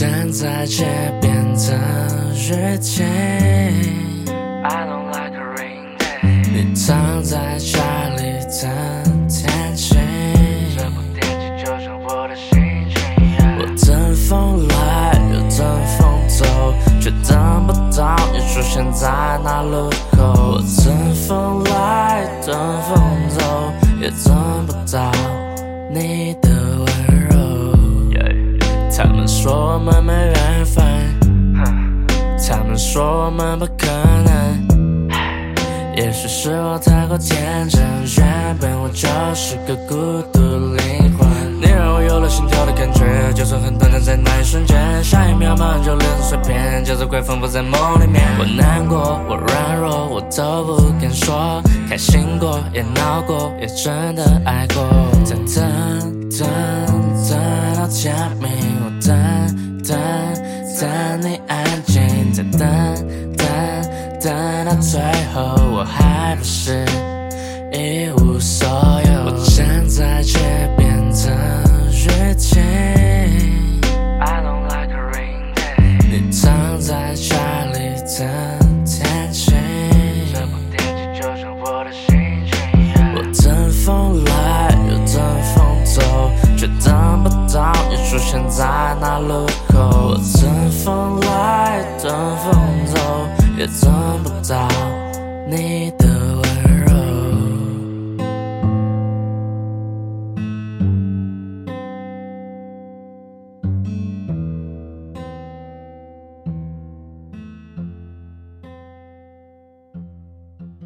站在街边的雨季 I don't like a rain day。 你躺在家里的天气， 这部电器就像我的心情。 我等风来又等风走，却等不到你出现在那路口。我等风来等风走，也等不到你的温柔。他们说我们没缘分，他们说我们不可能，也许是我太过天真，原本我就是个孤独灵魂。你让我有了心跳的感觉，就算很短暂，在那一瞬间，下一秒马上就连成碎片，节奏快仿佛在梦里面。我难过，我软弱，我都不敢说，开心过，也闹过，也真的爱过。在等到天明，我等你安静，再等到最后，我还不是一无所有。我站在街边的雨季。